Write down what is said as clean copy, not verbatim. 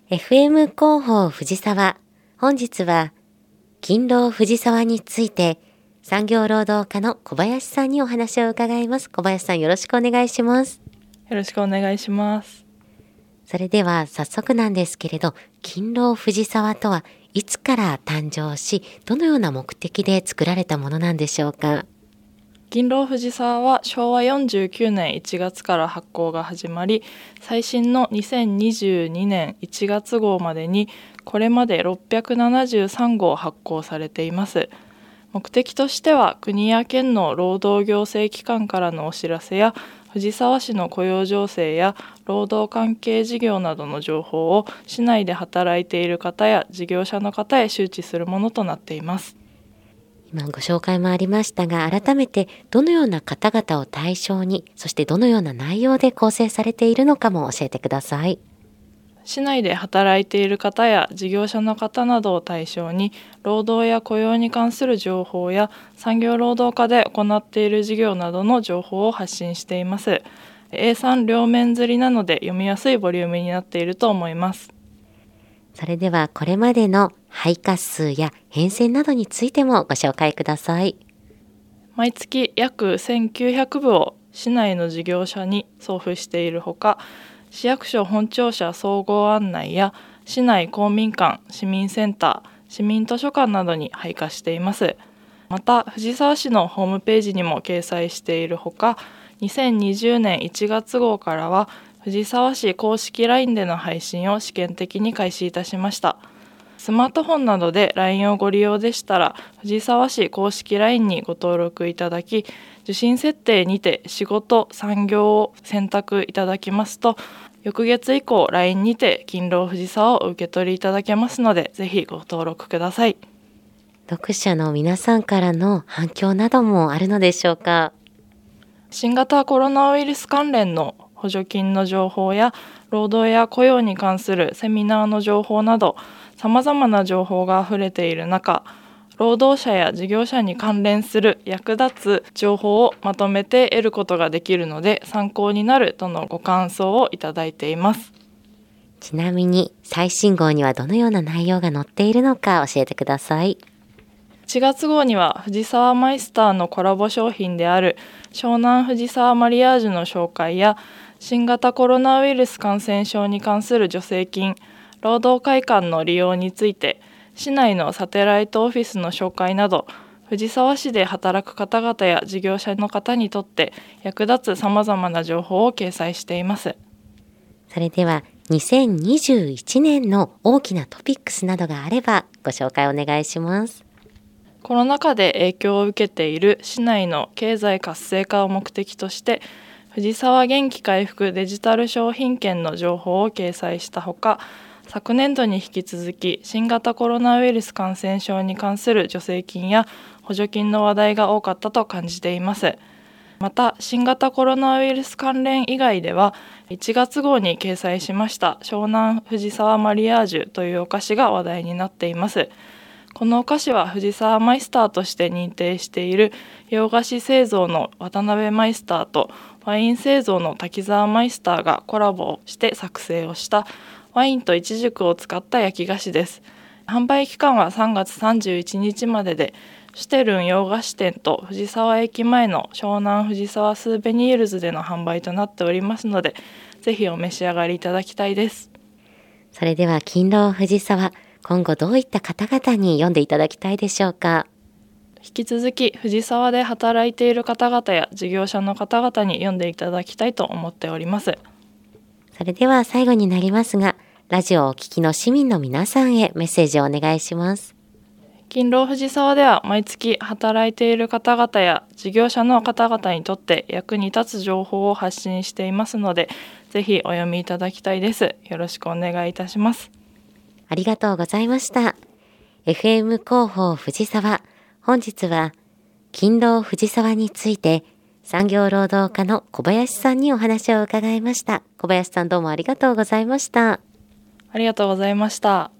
FM 広報藤沢。本日は勤労藤沢について産業労働課の小林さんにお話を伺います。小林さん、よろしくお願いします。 よろしくお願いします。 それでは早速なんですけれど、勤労藤沢とはいつから誕生し、どのような目的で作られたものなんでしょうか。 勤労藤沢は昭和49年1月から発行が始まり、最新の2022年1月号までにこれまで673号発行されています。目的としては、国や県の労働行政機関からのお知らせや、藤沢市の雇用情勢や労働関係事業などの情報を市内で働いている方や事業者の方へ周知するものとなっています。 今ご紹介もありましたが、改めてどのような方々を対象に、そしてどのような内容で構成されているのかも教えてください。 市内で働いている方や事業者の方などを対象に、労働や雇用に関する情報や産業労働課で行っている事業などの情報を発信しています。A3 両面刷りなので読みやすいボリュームになっていると思います。 それではこれまでの配下数や変遷などについてもご紹介ください。 毎月約1900部を市内の事業者に送付しているほか、市役所本庁舎総合案内や市内公民館、市民センター、市民図書館などに配下しています。また、藤沢市のホームページにも掲載しているほか、2020年1月号からは藤沢市公式 LINE での配信を試験的に開始いたしました。スマートフォンなどで LINE をご利用でしたら、藤沢市公式 LINE にご登録いただき、受信設定にて仕事・産業を選択いただきますと、翌月以降 LINE にて勤労藤沢を受け取りいただけますので、ぜひご登録ください。 読者の皆さんからの反響などもあるのでしょうか。 新型コロナウイルス関連の補助金の情報や労働や雇用に関するセミナーの情報など、さまざまな情報があふれている中、労働者や事業者に関連する役立つ情報をまとめて得ることができるので参考になるとのご感想をいただいています。 ちなみに最新号にはどのような内容が載っているのか教えてください。 1月号には藤沢マイスターのコラボ商品である湘南藤沢マリアージュの紹介や、新型コロナウイルス感染症に関する助成金、労働会館の利用について、市内のサテライトオフィスの紹介など、藤沢市で働く方々や事業者の方にとって役立つさまざまな情報を掲載しています。 それでは2021年の大きなトピックスなどがあればご紹介お願いします。 コロナ禍で影響を受けている市内の経済活性化を目的として、藤沢元気回復デジタル商品券の情報を掲載したほか、昨年度に引き続き新型コロナウイルス感染症に関する助成金や補助金の話題が多かったと感じています。また、新型コロナウイルス関連以外では、1月号に掲載しました湘南藤沢マリアージュというお菓子が話題になっています。このお菓子は藤沢マイスターとして認定している洋菓子製造の渡辺マイスターとワイン製造の滝沢マイスターがコラボして作成をしたワインとイチジクを使った焼き菓子です。販売期間は3月31日までで、シュテルン洋菓子店と藤沢駅前の湘南藤沢スーベニールズでの販売となっておりますので、ぜひお召し上がりいただきたいです。 それでは勤労藤沢、今後どういった方々に読んでいただきたいでしょうか。 引き続き藤沢で働いている方々や事業者の方々に読んでいただきたいと思っております。 それでは最後になりますが、ラジオをお聞きの市民の皆さんへメッセージをお願いします。 勤労藤沢では毎月働いている方々や事業者の方々にとって役に立つ情報を発信していますので、ぜひお読みいただきたいです。よろしくお願いいたします。 ありがとうございました。FM 広報藤沢、本日は勤労藤沢について産業労働課の小林さんにお話を伺いました。小林さん、どうもありがとうございました。 ありがとうございました。